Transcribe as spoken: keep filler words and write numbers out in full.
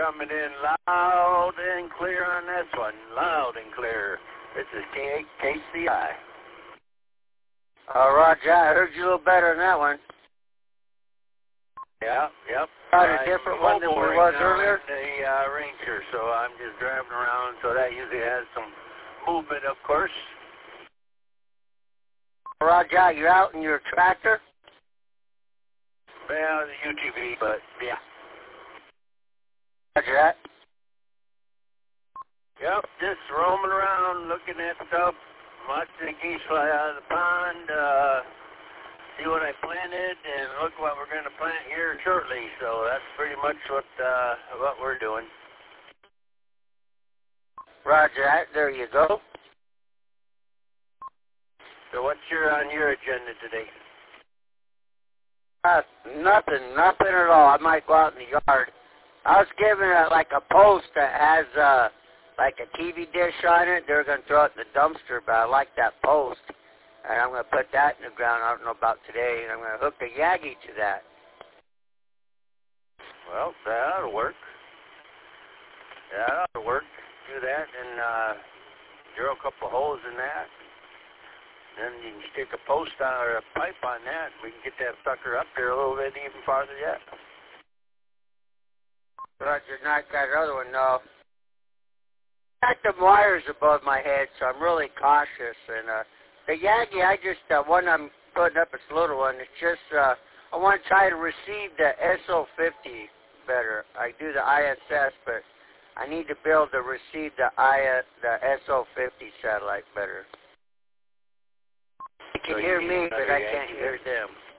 coming in loud and clear on this one. Loud and clear. This is K C I. Uh, Roger, I heard you a little better on that one. Yeah, yep. Got a different one than we was earlier? The uh, Ranger, so I'm just driving around, so that usually has some movement, of course. Roger, you're out in your tractor? Well, the U T V, but yeah. Roger that. Yep, just roaming around, looking at stuff, watching the geese fly out of the pond, uh, see what I planted, and look what we're going to plant here shortly. So that's pretty much what uh, what we're doing. Roger that. There you go. So what's your on your agenda today? Uh, nothing, nothing at all. I might go out in the yard. I was given a, like a post that has uh, like a T V dish on it. They're going to throw it in the dumpster, but I like that post. And I'm going to put that in the ground. I don't know about today. And I'm going to hook a Yagi to that. Well, that ought to work. That ought to work. Do that and uh, drill a couple holes in that. Then you can stick a post on or a pipe on that. We can get that sucker up there a little bit even farther yet. Roger, not that other one, no. I got the wires above my head, so I'm really cautious. And uh, the Yagi, I just, uh, one I'm putting up, it's a little one. It's just, uh, I want to try to receive the S O fifty better. I do the I S S, but I need to be able to receive the, I, the S O fifty satellite better. You can so hear you me, but I Yagi. can't hear them.